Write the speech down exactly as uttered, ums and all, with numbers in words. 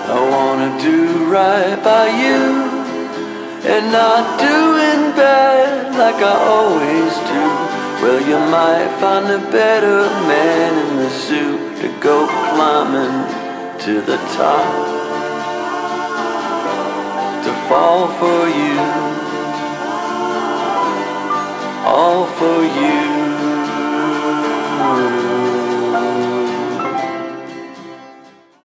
I wanna do right by you and not doing bad like I always do. Well, you might find a better man in the zoo to go climbing to the top, to fall for you, all for you.